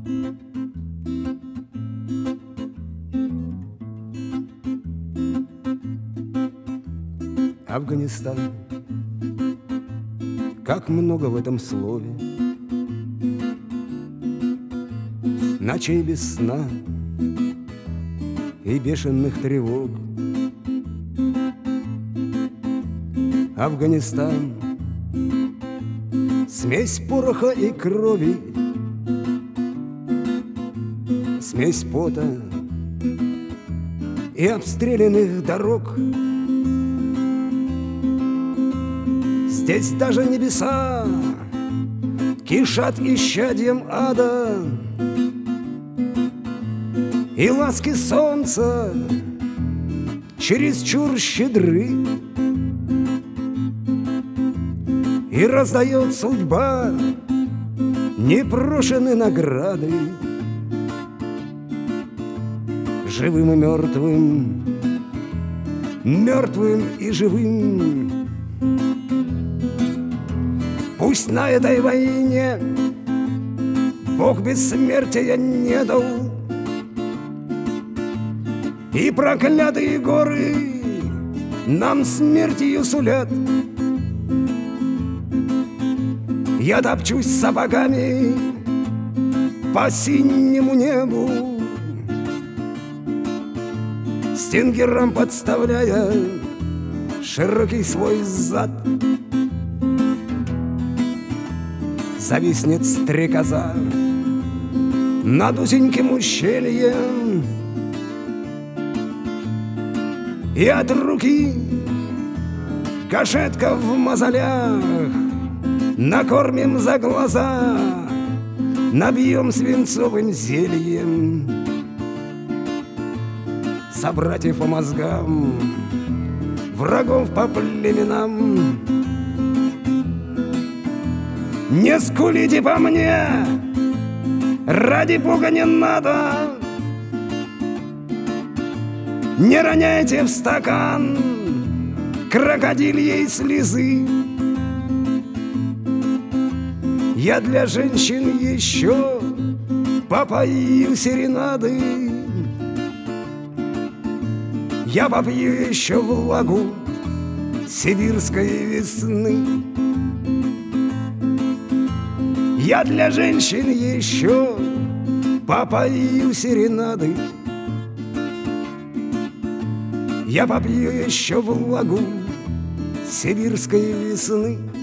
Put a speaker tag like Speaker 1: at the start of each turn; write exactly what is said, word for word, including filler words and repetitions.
Speaker 1: Афганистан, как много в этом слове, ночей без сна и бешеных тревог. Афганистан, смесь пороха и крови, смесь пота и обстрелянных дорог. Здесь даже небеса кишат исчадьем ада, и ласки солнца чересчур щедры, и раздает судьба непрошены награды живым и мертвым, мертвым и живым. Пусть на этой войне Бог бессмертия не дал, и проклятые горы нам смертью сулят. Я топчусь сапогами по синему небу, стингером подставляя широкий свой зад. Зависнет стрекоза над узеньким ущельем, и от руки кошетка в мозолях накормим за глаза, набьем свинцовым зельем. Собратьев по мозгам, врагов по племенам, не скулите по мне, ради Бога не надо. Не роняйте в стакан крокодильей слезы. Я для женщин еще попою серенады, я попью еще влагу сибирской весны. Я для женщин еще попою серенады, я попью еще влагу сибирской весны.